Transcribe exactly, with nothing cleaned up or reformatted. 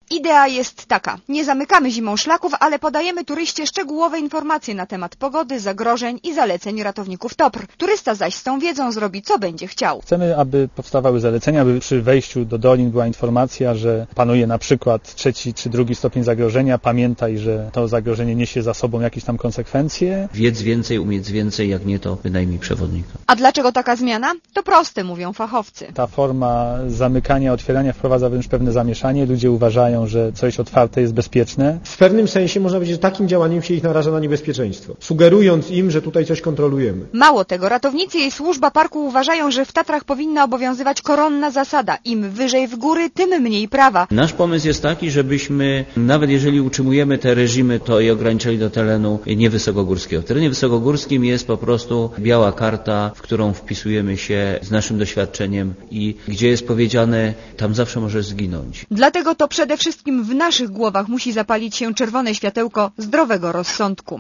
Idea jest taka. Nie zamykamy zimą szlaków, ale podajemy turyście szczegółowe informacje na temat pogody, zagrożeń i zaleceń ratowników T O P R. Turysta zaś z tą wiedzą zrobi, co będzie chciał. Chcemy, aby powstawały zalecenia, aby przy wejściu do dolin była informacja, że panuje na przykład trzeci czy drugi stopień zagrożenia. Pamiętaj, że to zagrożenie niesie za sobą jakieś tam konsekwencje. Wiedz więcej, umieć więcej, jak nie to wynajmij przewodnika. A dlaczego taka zmiana? To proste, mówią fachowcy. Ta forma zamykania, otwierania wprowadza wręcz pewne zamieszanie. Ludzie uważają, że coś otwarte jest bezpieczne. W pewnym sensie można powiedzieć, że takim działaniem się ich naraża na niebezpieczeństwo, sugerując im, że tutaj coś kontrolujemy. Mało tego, ratownicy i służba parku uważają, że w Tatrach powinna obowiązywać koronna zasada. Im wyżej w góry, tym mniej prawa. Nasz pomysł jest taki, żebyśmy, nawet jeżeli utrzymujemy te reżimy, to je ograniczali do terenu niewysokogórskiego. W terenie wysokogórskim jest po prostu biała karta, w którą wpisujemy się z naszym doświadczeniem i gdzie jest powiedziane, tam zawsze możesz zginąć. Dlatego to przede wszystkim w naszych głowach musi zapalić się czerwone światełko zdrowego rozsądku.